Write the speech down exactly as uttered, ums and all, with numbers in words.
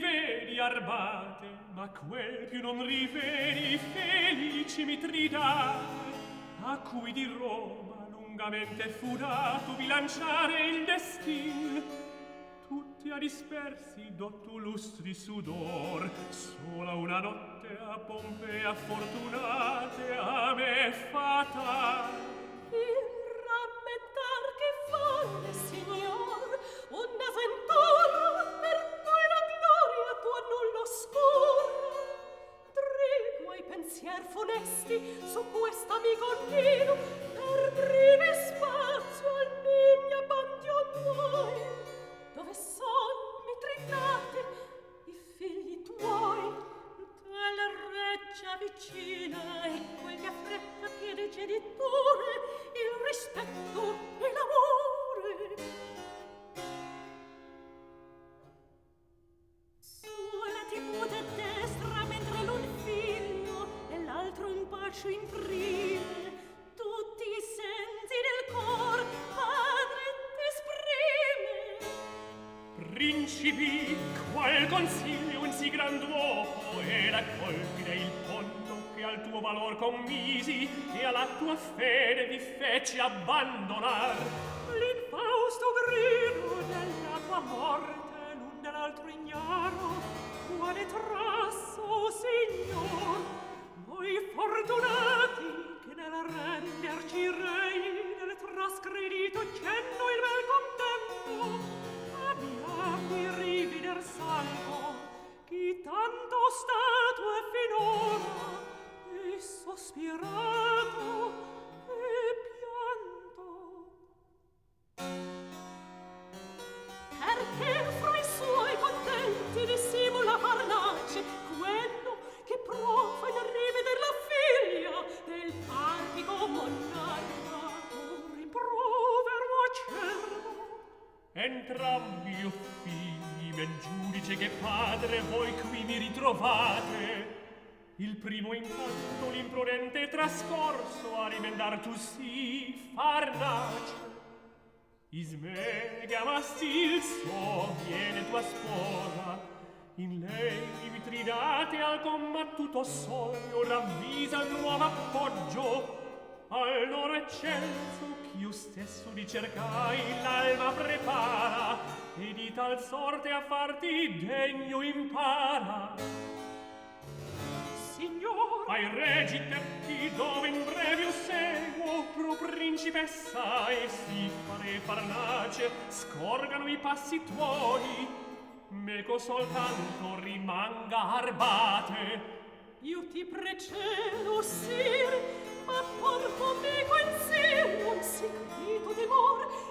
rivedi Arbate, ma quel più non rivedi felici Mitridate, a cui di Roma lungamente fu dato bilanciare il destin. Tutti a dispersi dotto lustri sudor, sola una notte a Pompea fortunate a me fatal. Il rammentar che folle, signor, una ventura per cui la gloria tua nulla oscura. Trigo ai pensier funesti su quest'amico Nino, per breve spazio al miglia bandio tuoi, dove son Mitridate i figli tuoi. Dalla reggia vicina e quegli affretta chiede geniture il rispetto e l'amore. Sola ti pude destra mentre l'un figlio e l'altro un bacio imprime, tutti i sensi del cor padre t'esprime. Principi, qual consiglio in sì gran duopo era colpire il ponto che al tuo valor commisi e alla tua fede vi fece abbandonar. L'infausto grido della tua morte l'un dell'altro ignaro, quale trasso, signor, noi fortunati che nel renderci rei del trascredito cenno il bel contento abbiamo di rivider salvo chi tanto stato è finora e sospirato e pianto. Perché fra i suoi contenti dissimula Farnace quello che prova in riveder la figlia del partico monarca, un rimprovero acerbo. Entrambi, o figli, men giudice che padre, voi qui mi ritrovate. Il primo intanto l'imprudente trascorso a rimendar tu sì, Farnace. Isme che amasti il suo, viene tua sposa, in lei di Mitridate al combattuto sogno ravvisa il nuovo appoggio. Al loro eccelso ch'io stesso di cercai l'alma prepara e di tal sorte a farti degno impara. Signor, ai regi tetti dove in breve seguo pro principessa e si fare Farnace scorgano i passi tuoi, meco soltanto rimanga Arbate. io ti precelo, sir, ma porto meco in sé un segreto dimor